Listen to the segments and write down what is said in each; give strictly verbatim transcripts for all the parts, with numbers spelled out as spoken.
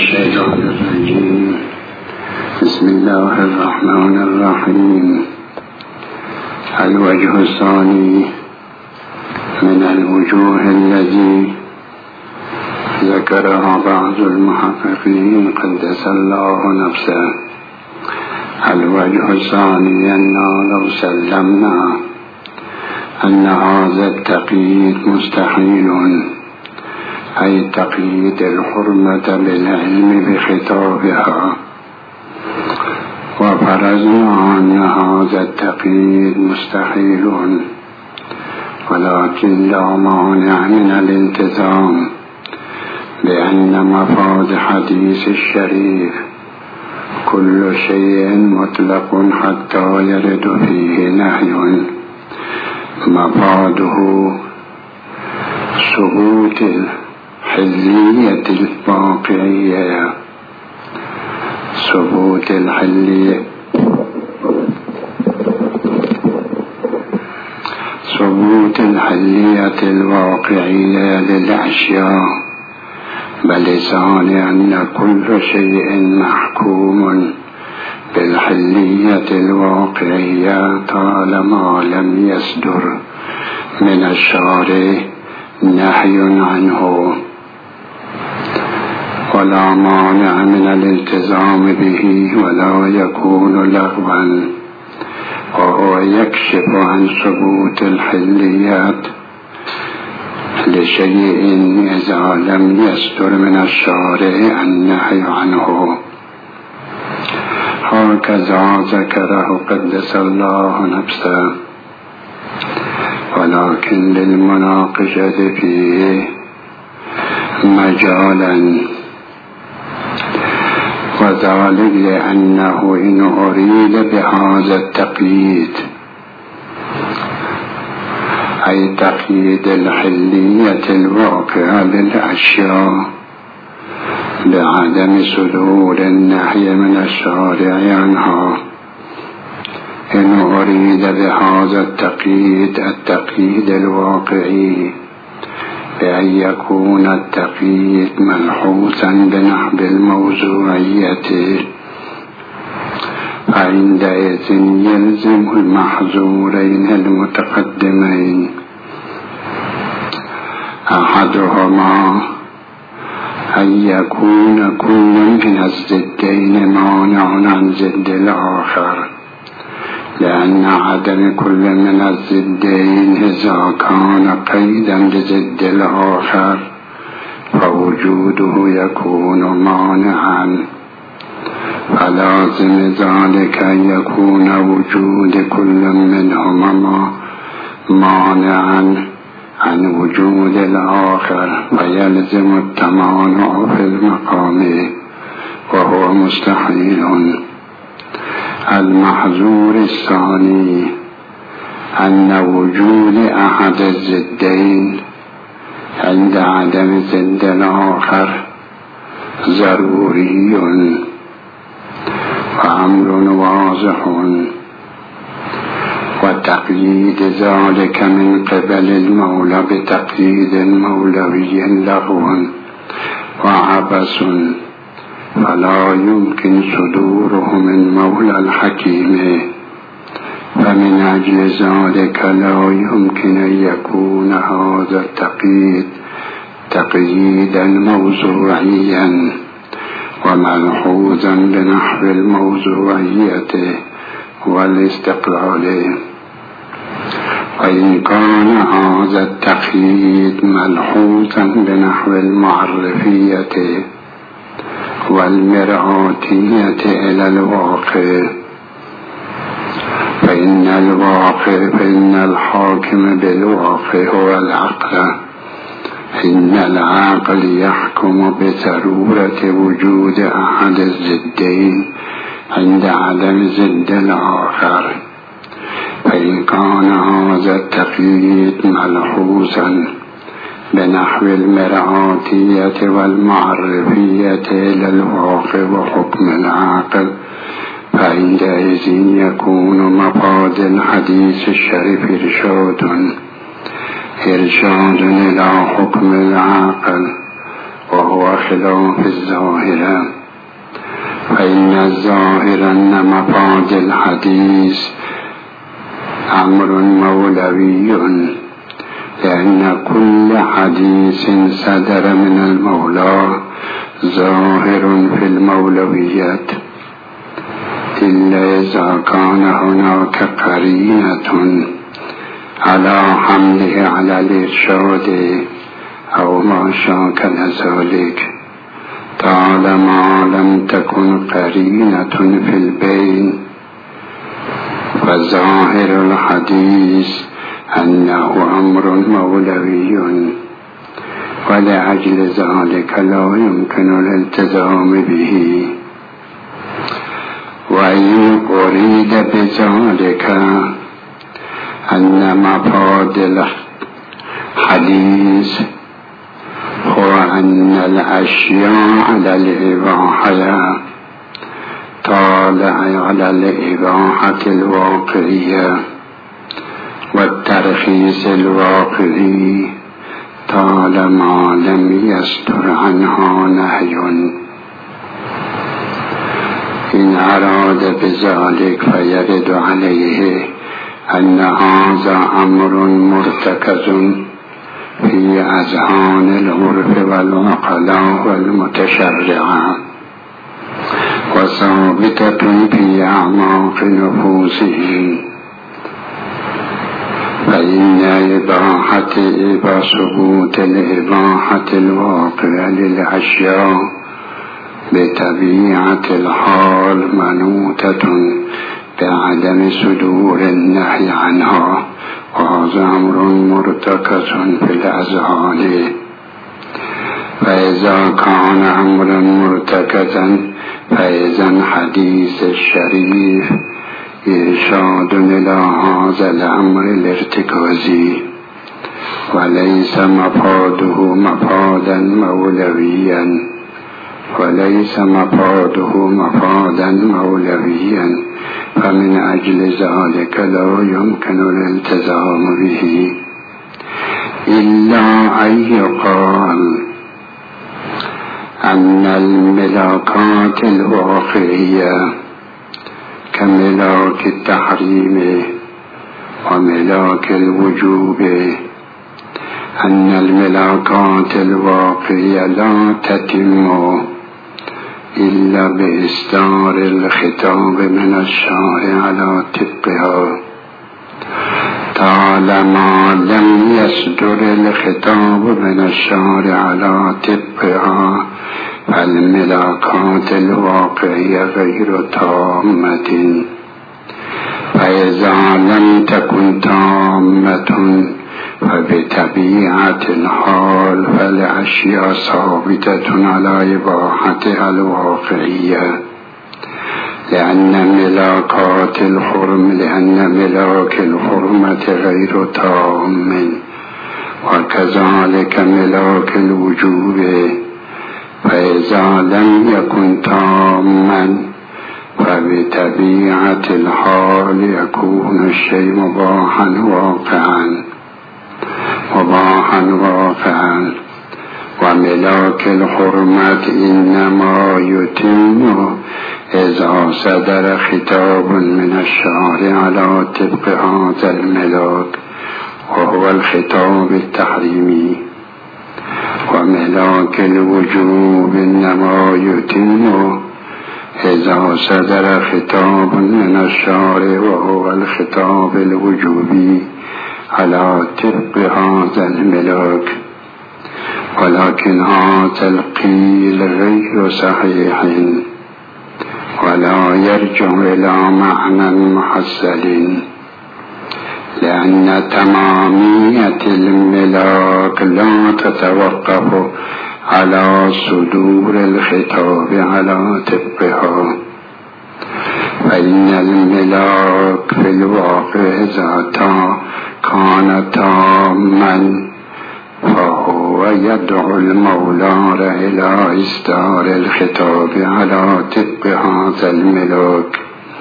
الشيطان الرجيم. بسم الله الرحمن الرحيم. الوجه الثاني من الوجوه الذي ذكرها بعض المحققين قدس الله نفسه. الوجه الثاني أننا لو سلمنا أن هذا التقييد مستحيل، أي تقييد الحرمة بالعلم بخطابها، وفرضنا أن هذا التقييد مستحيل، ولكن لا مانع من الالتزام بأن مفاد حديث الشريف كل شيء مطلق حتى يرد فيه نهي، مفاده ثبوت الحلية الواقعية، ثبوت الحلية ثبوت الحلية الواقعية للأشياء، بلسان أن كل شيء محكوم بالحلية الواقعية طالما لم يصدر من الشارع نهي عنه، ولا مانع من الالتزام به ولا يكون لغوا، وهو يكشف عن ثبوت الحليات لشيء إذا لم يصدر من الشارع النهي عنه. هكذا ذكره قدس الله نفسه، ولكن للمناقشة فيه مجالا، وذلك لأنه إن أريد بهذا التقييد أي تقييد الحلية الواقعة للأشياء بعدم صدور النهي من الشارع عنها، إن أريد بهذا التقييد التقييد الواقعي بأن يكون التقييد ملحوظا بنحو الموضوعية، فعندئذ يلزم المحظورين المتقدمين أحدهما أن يكون كل من الضدين مانع عن ضد الآخر، لأن عدم كل من الضدين إذا كان قيدا لضد الآخر فوجوده يكون مانعا، فلازم ذلك أن يكون وجود كل منهما مانعا عن وجود الآخر، فيلزم التمانع في المقام، وهو مستحيل. المحظور الثاني أن وجود أحد الضدين عند عدم ضد الآخر ضروري وأمر واضح، وتقييد ذلك من قبل المولى بتقييد مولوي لغو وعبث، فلا يمكن صدوره من مولى الحكيم، فمن أجل ذلك لا يمكن أن يكون هذا التقييد تقييدا موضوعيا وملحوظا بنحو الموضوعية والاستقلال. وإن كان هذا التقييد ملحوظا بنحو المعرفية والمرآتية إلى الواقع، فإن الواقع فإن الحاكم بالواقع هو العقل، إن العقل يحكم بضرورة وجود أحد الضدين عند عدم ضد الآخر، فإن كان هذا التقييد ملحوظا بنحو المرآتية والمعرفية إلى الواقع وحكم العقل، فعندئذ يكون مفاد الحديث الشريف إرشاد إرشاد إلى حكم العقل وهو خلاف الظاهرة، فإن الظاهر أن مفاد الحديث أمر مولوي، لأن كل حديث صدر من المولى ظاهر في المولويات، إلا إذا كان هناك قرينة على حمله على الإرشاد أو ما شاكل ذلك. طالما لم تكن قرينة في البين فظاهر الحديث أنه أمر مولوي، ولأجل ذلك لا يمكن الالتزام به. وإن أريد بذلك أن مفاد الحديث هو أن الأشياء على الإباحة طالع على الإباحة الواقعية والترخيص الواقعي طالما لم يصدر عنها نهي. إن أراد بذلك فيرد عليه أن هذا أمر مرتكز في أذهان العرف والعقلاء والمتشرعة، وثابتة في أعماق نفوسهم، فإن إباحة إبا ثبوت الإباحة الواقعة للأشياء بطبيعة الحال منوطة بعدم صدور النهي عنها، وهذا أمر مرتكز في الأذهان. فإذا كان أمرا مرتكزا فإذا حديث الشريف إرشاد إلى هذا الأمر الارتكازي، وليس مفاده مفادا مولويا وليس مفاده مفادا مولويا فمن أجل ذلك لا يمكن الالتزام به، إلا أن يقال أن الملاكات الواقعية كملاك التحريم وملاك الوجوب، أن الملاكات الواقعية لا تتم إلا بإصدار الخطاب من الشارع على طبقها. طالما لم يصدر الخطاب من الشارع على طبقها فالملاكات الواقعية غير تامة، فإذا لم تكن تامة فبطبيعة الحال فالأشياء ثابتة على إباحتها الواقعية، لأن ملاكات الحرم لأن ملاك الحرمة غير تام، وكذلك ملاك الوجوب، فإذا لم يكن تاما فبطبيعة الحال يكون الشيء مباحا واقعا مباحا واقعا وملاك الحرمة إنما يتم إذا صدر خطاب من الشارع على طبق هذا الملاك، وهو الخطاب التحريمي. وملاك الوجوب إنما يتم إذا صدر خطاب من الشارع وهو الخطاب الوجوبي على طبق هذا الملاك، ولكن هذا القيل غير صحيح ولا يرجع إلى معنى محصل، لأن تمامية الملاك لا تتوقف على صدور الخطاب على طبقها، فإن الملاك في الواقع ذاته كان تاما، فهو يدعو المولى إلى إصدار الخطاب على طبق هذا الملاك.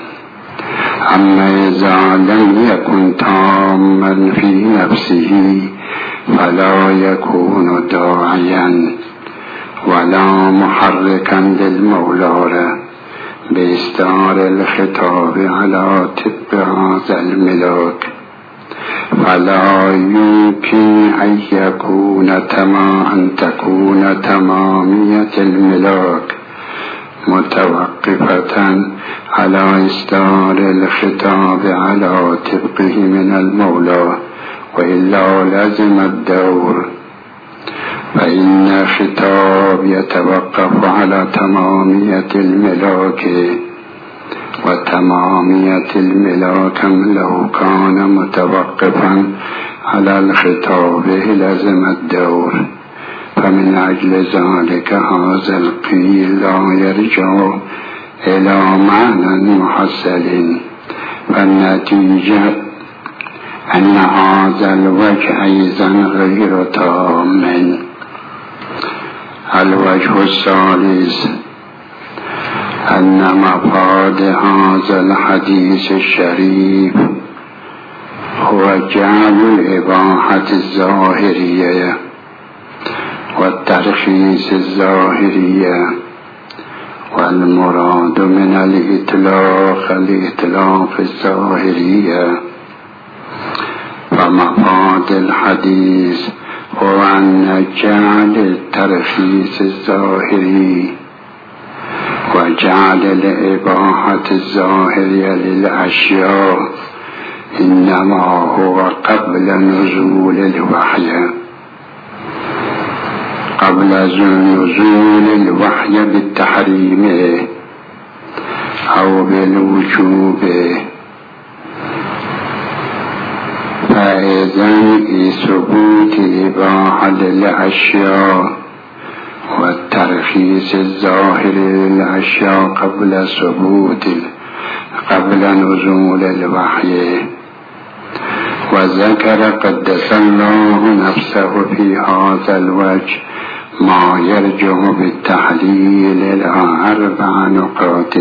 أما إذا لم يكن تاما في نفسه فلا يكون داعيا، ولا محركا للمولى باصدار الخطاب على طب هذا الملاك، فلا يمكن أن يكون تما أن تكون تمامية الملاك متوقفة على إصدار الخطاب على طبقه من المولى، وإلا لازم الدور، فإن الخطاب يتوقف على تمامية الملاك، وتمامية الملاك لو كان متوقفا على الخطاب لازم الدور. فمن أجل ذلك هذا القيل لا يرجع إلى معنى محصل، فالنتيجة أن هذا الوجه أيضا غير تام. الوجه الثالث أن مفاد هذا الحديث الشريف هو جعل الإباحة الظاهرية والترخيص الظاهرية، والمراد من الإطلاق الإطلاق الظاهرية. فمفاد الحديث هو أن جعل الترخيص الظاهري وجعل الإباحة الظاهرية للأشياء إنما هو قبل نزول الوحي، قبل نزول الوحي بالتحريم أو بالوجوب. فإذن ثبوت الإباحة للأشياء والترخيص الظاهر للأشياء قبل ثبوت قبل نزول الوحي. وذكر قدس الله نفسه في هذا الوجه ما يرجع بالتحليل إلى أربع نقاط.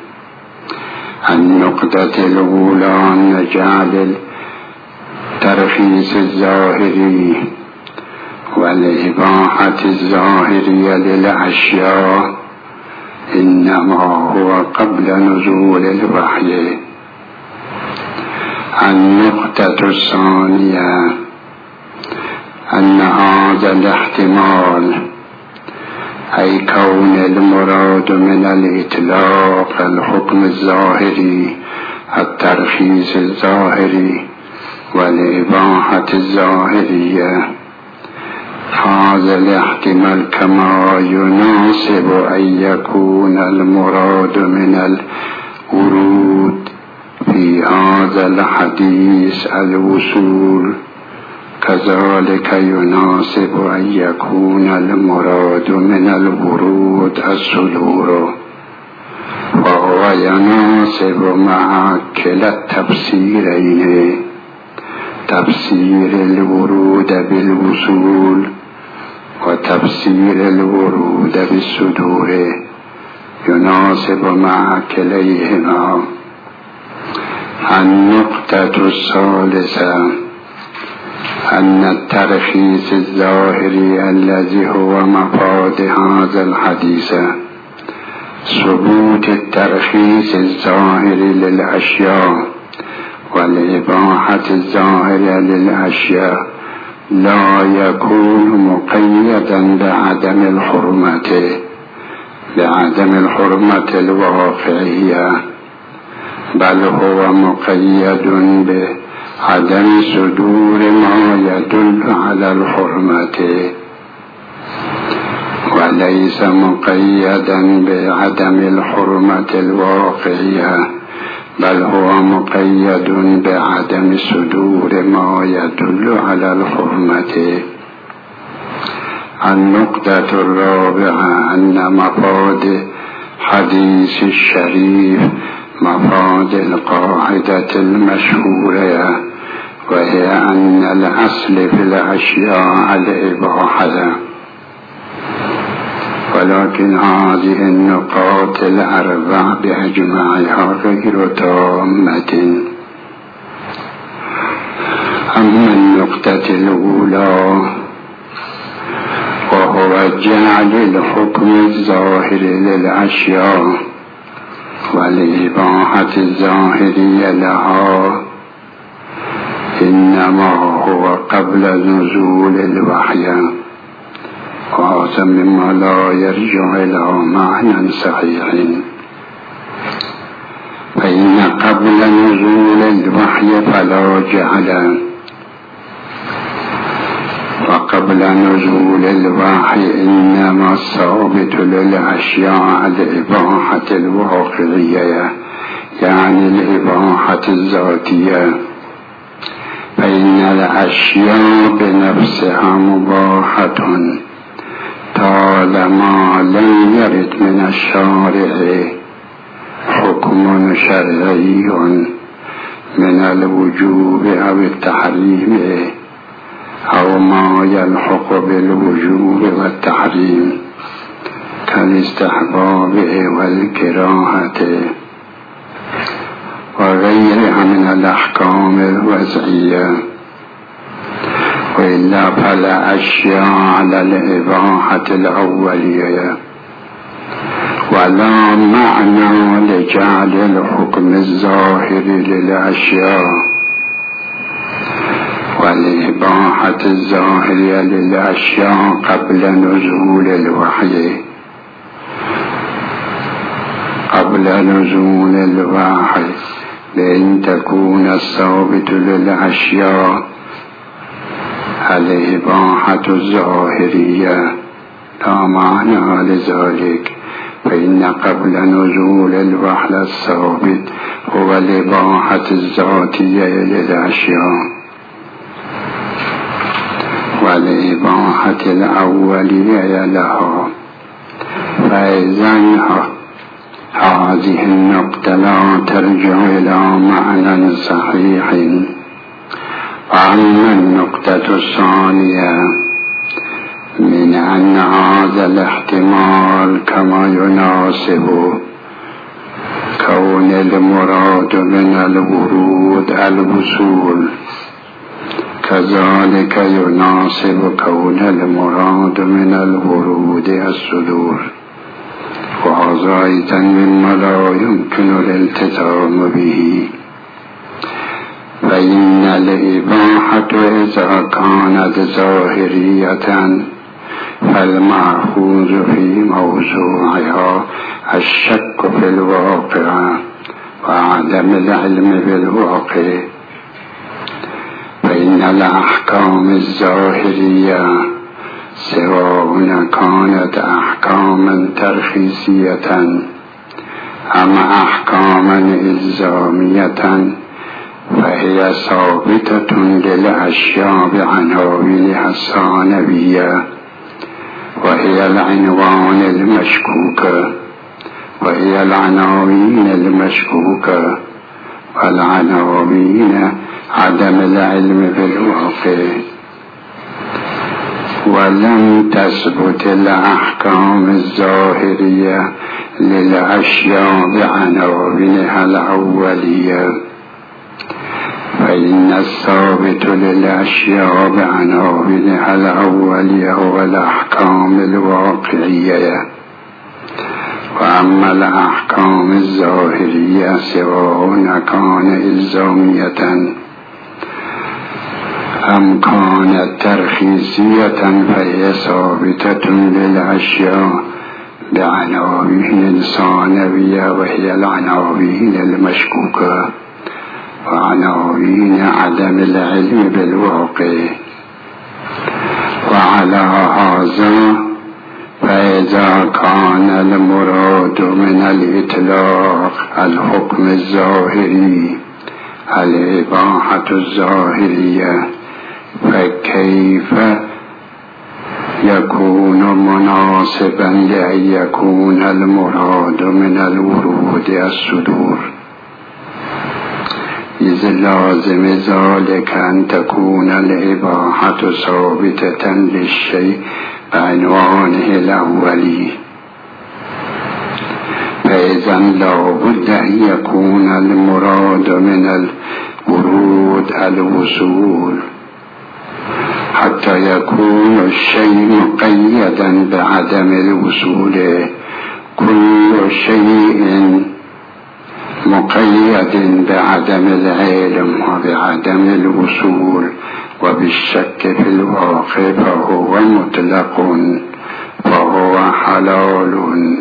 النقطة الأولى أن جعل الترخيص الظاهري والإباحة الظاهرية للأشياء إنما هو قبل نزول الوحي. النقطة الثانية أن هذا الاحتمال أي كون المراد من الإطلاق الحكم الظاهري الترخيص الظاهري والإباحة الظاهرية، هذا الاحتمال كما يناسب أن يكون المراد من الورود في هذا الحديث الوصول، كذلك يناسب أن يكون المراد من الورود الصدور، وهو يناسب مع كلا التفسيرين، تفسير الورود بالوصول وتفسير الورود بالصدور، يناسب مع كليهما. النقطة الثالثة أن الترخيص الظاهري الذي هو مفاد هذا الحديث ثبوت الترخيص الظاهري للأشياء والإباحة الظاهرة للأشياء لا يكون مقيدا بعدم الحرمة بعدم الحرمة الواقعية، بل هو مقيد بعدم صدور ما يدل على الحرمة، وليس مقيدا بعدم الحرمة الواقعية، بل هو مقيد بعدم صدور ما يدل على الحرمة. النقطة الرابعة أن مفاد حديث الشريف مفاد القاعدة المشهورة، وهي أن الأصل في الأشياء الإباحة، ولكن هذه النقاط الأربع بأجمعها غير تامة. أما النقطة الأولى وهو جعل الحكم الظاهر للأشياء والإباحة الظاهرية لها إنما هو قبل نزول الوحي، وهذا مما لا يرجع إلى معنى صحيح. فإن قبل نزول الوحي فلا جعل، وقبل نزول الوحي إنما الثابت للأشياء الإباحة الواقعية، يعني الإباحة الذاتية. فإن الأشياء بنفسها مباحة طالما لم يرد من الشارع حكم شرعي من الوجوب أو التحريم أو ما يلحق بالوجوب والتحريم كالاستحباب والكراهة وغيرها من الأحكام الوضعية. وإلا فلا أشياء على الإباحة الأولية، ولا معنى لجعل الحكم الظاهر للأشياء والإباحة الظاهرية للأشياء قبل نزول الوحي قبل نزول الوحي لأن تكون الثابت للأشياء الإباحة الظاهرية لا معنى لذلك. فإن قبل نزول الوحي الثابت هو الإباحة الذاتية للأشياء والإباحة الأولية لها. فإذن هذه النقطة لا ترجع إلى معنى صحيح. وأما النقطة الثانية من أن هذا الاحتمال كما يناسب كون المراد من الورود الوصول، كذلك يناسب كون المراد من الورود الصدور، وهذا أيضا مما لا يمكن الالتزام به. فإن الإباحة إذا كانت ظاهرية فالمأخوذ في موضوعها الشك في الواقع وعدم العلم بالواقع. فإن الأحكام الظاهرية سواء كانت أحكاما ترخيصية أم أحكاما إلزامية فهي ثابتة للأشياء بعناوينها الثانوية، وهي العنوان المشكوك وهي العناوين المشكوكة والعناوين عدم العلم بالواقع. ولم تثبت الأحكام الظاهرية للأشياء بعناوينها الأولية، فإن الثابت للأشياء بعناوينها الأولية هو الأحكام الواقعية. وأما الأحكام الظاهرية سواء كان إلزامية أم كانت ترخيصية فهي ثابتة للأشياء بعناوين ثانوية، وهي العناوين المشكوكة وعناوين عدم العلم بالواقع. وعلى هذا فإذا كان المراد من الإطلاق الحكم الظاهري الإباحة الظاهرية، فكيف يكون مناسبا لأن يكون المراد من الورود الصدور؟ إذ لازم ذلك أن تكون الإباحة ثابتة للشيء بعنوانه الأولي، فإذا لا بد أن يكون المراد من الورود الوصول، حتى يكون الشيء مقيدا بعدم الوصول. كل شيء مقيد بعدم العلم وبعدم الوصول وبالشك في الواقع فهو مطلق، فهو حلال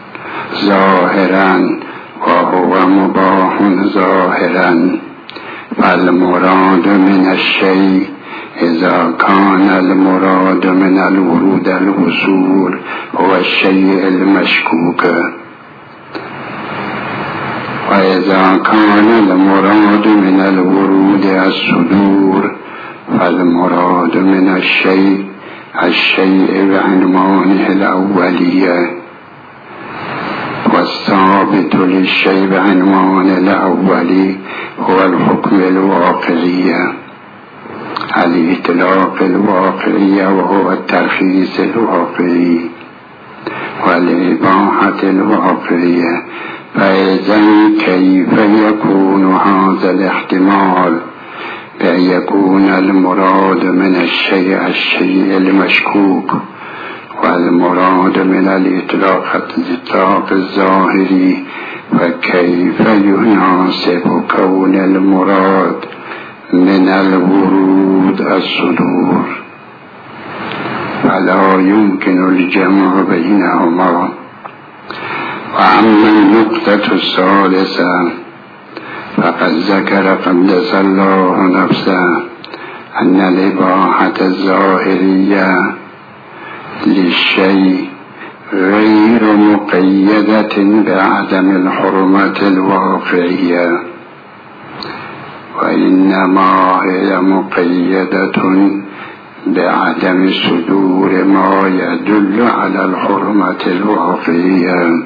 ظاهرا وهو مباح ظاهرا. فالمراد من الشيء إذا كان المراد من الورود الوصول هو الشيء المشكوك، وإذا كان المراد من الورود الصدور فالمراد من الشيء الشيء بعنوانه الأولية، والثابت للشيء بعنوان الأولي هو الحكم الواقعية، الإطلاق الواقعية وهو الترخيص الواقعي والإباحة الواقعية. فإذا كيف يكون هذا الاحتمال بأن يكون المراد من الشيء الشيء المشكوك والمراد من الإطلاق الإطلاق الظاهري؟ فكيف يناسب كون المراد من الورود الصدور؟ فلا يمكن الجمع بينهما. وأما النقطة الثالثة فقد ذكر قدس الله نفسه أن الإباحة الظاهرية للشيء غير مقيدة بعدم الحرمة الواقعية، وإنما هي مقيدة بعدم صدور ما يدل على الحرمة الواقعية.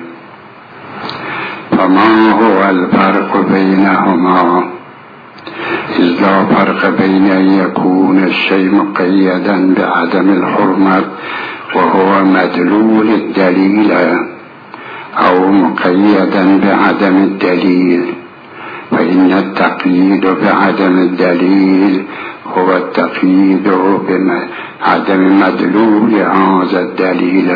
فما هو الفرق بينهما؟ إذ لا فرق بين أن يكون الشيء مقيدا بعدم الحرمة وهو مدلول الدليل أو مقيدا بعدم الدليل، فإن التقييد بعدم الدليل هو التقييد بعدم مدلول هذا الدليل،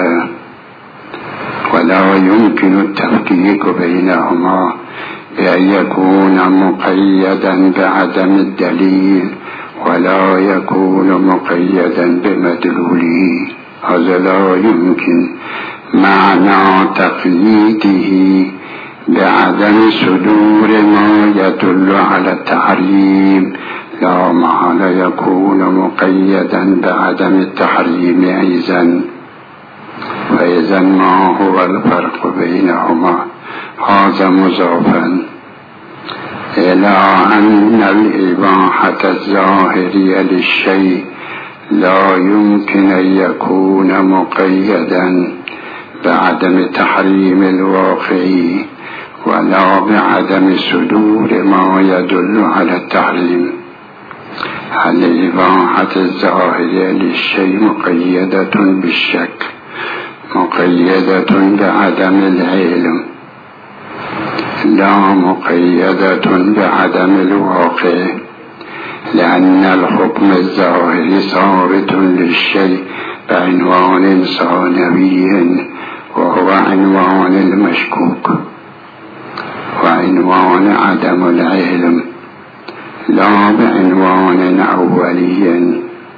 ولا يمكن التفكيك بينهما بأن يكون مقيدا بعدم الدليل ولا يكون مقيدا بمدلوله، هذا لا يمكن. معنى تقييده بعدم صدور ما يدل على التحريم لا محالة يكون مقيدا بعدم التحريم أيضا. فإذا ما هو الفرق بينهما؟ هذا مضافا إلى أن الإباحة الظاهرية للشيء لا يمكن أن يكون مقيدا بعدم تحريم الواقعي ولا بعدم صدور ما يدل على التحريم. الإباحة الظاهرية للشيء مقيدة بالشك، مقيدة بعدم العلم، لا مقيدة بعدم الواقع، لأن الحكم الظاهري ثابت للشيء بعنوان ثانوي وهو عنوان المشكوك وعنوان عدم العلم، لا بعنوان أولي.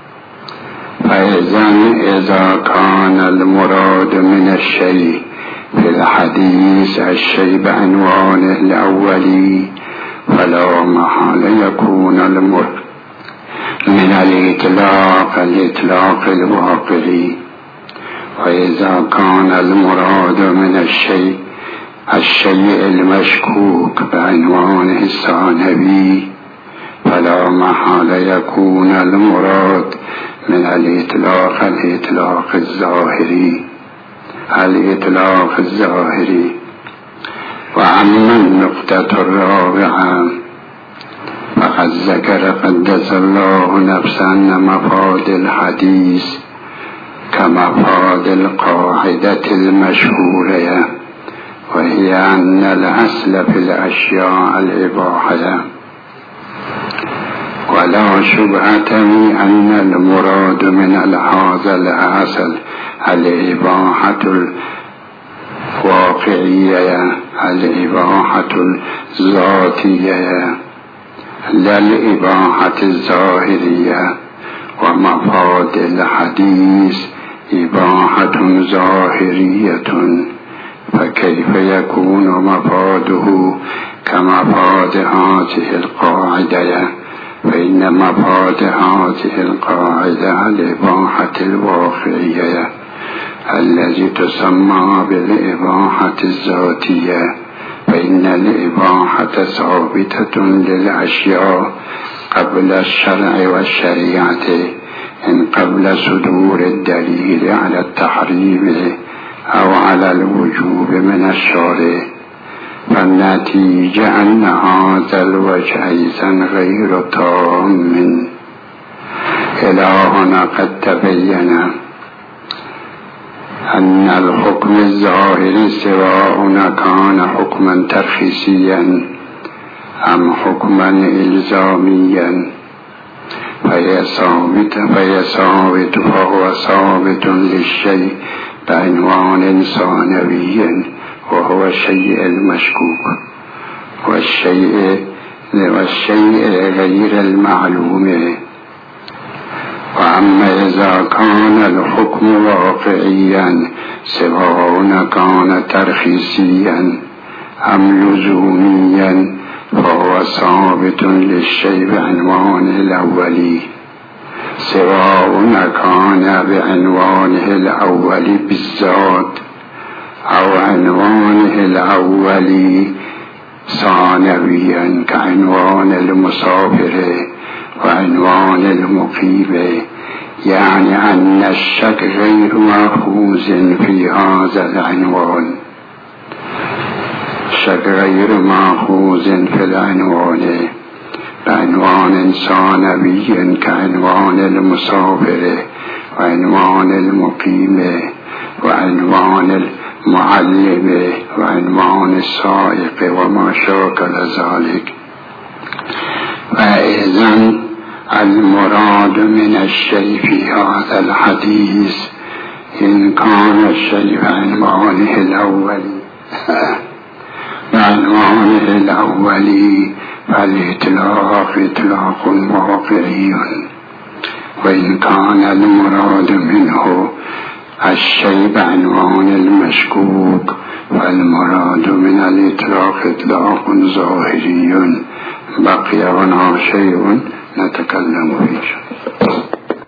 فإذا إذا كان المراد من الشيء في الحديث الشيء بعنوانه الأولي فلا محال يكون المراد من الإطلاق الإطلاق الواقعي. وإذا كان المراد من الشيء الشيء المشكوك بعنوانه الثانوي فلا محال يكون المراد من الإطلاق الإطلاق الظاهري الإطلاق الظاهري. وأما النقطة الرابعة فقد ذكر قدس الله نفسه أن مفاد الحديث كمفاد القاعدة المشهورة، وهي أن الأصل في الأشياء الإباحة، ولا شبهة أن المراد من هذا الأصل الإباحة الواقعية الإباحة الذاتية لا الإباحة الظاهرية. ومفاد الحديث إباحة ظاهرية، فكيف يكون مفاده كمفاد هذه القاعدة؟ فإن مفاد هذه القاعدة الإباحة الواقعية التي تسمى بالإباحة الذاتية، فإن الإباحة ثابتة للأشياء قبل الشرع والشريعة، إن قبل صدور الدليل على التحريم أو على الوجوب من الشارع. فالنتيجة أن هذا الوجه أيضا غير تام. إلى هنا قد تبين أن الحكم الظاهري سواء كان حكما ترخيصيا أم حكما إلزاميا فهي ثابت فهي ثابت فهو ثابت للشيء بعنوان ثانوي وهو الشيء المشكوك والشيء والشيء غير المعلوم. وأما إذا كان الحكم واقعيا سواء كان ترخيصيا أم لزوميا فهو ثابت للشيء بعنوانه الأولي، سواء كان بعنوانه الأولي بالذات أو عنوانه الأولي ثانويا كعنوان المسافر وعنوان المقيم. يعني أن الشك غير مأخوذ في هذا العنوان، الشك غير مأخوذ في العنوان بعنوان ثانوي كعنوان المسافر وعنوان المقيم وعنوان المعلم وعنوان السائق وما شاكل ذلك. فإذن المراد من الشيء في هذا الحديث إن كان الشيء بعنوانه الأولي بعنوانه الأولي فالإطلاق إطلاق واقعي، وإن كان المراد منه الشيء بعنوان المشكوك فالمراد من الإطلاق إطلاق ظاهري. بقي هنا شيء نتكلم فيه.